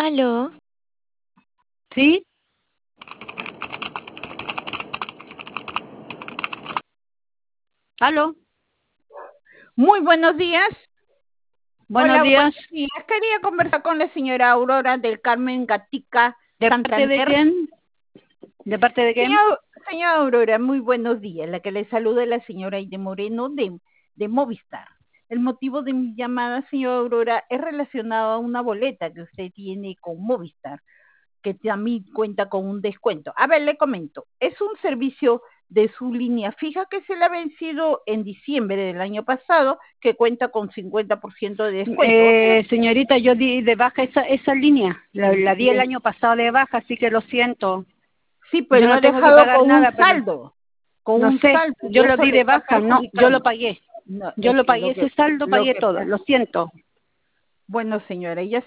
Aló, ¿Sí? ¿Aló? Muy buenos días. Buenos Hola, días. buenos días. Quería conversar con la señora Aurora del Carmen Gatica ¿De parte de Santander. quién? ¿De parte de quién? Señora Aurora, muy buenos días. La que le saluda es la señora Aide Moreno de Movistar. El motivo de mi llamada, señora Aurora, es relacionado a una boleta que usted tiene con Movistar, que también cuenta con un descuento. A ver, le comento. Es un servicio de su línea fija que se le ha vencido en diciembre del año pasado, que cuenta con 50% de descuento. Señorita, yo di de baja esa línea. La di el año pasado de baja, así que lo siento. Sí, Yo pero no ha tengo que dejado pagar con un nada, pero saldo, con no un sé. saldo, y Yo lo eso di le de está baja, no, yo lo perjudicando. pagué. No, Yo es lo que pagué, ese saldo lo pagué que todo, pasa, lo siento. bueno, señora, ella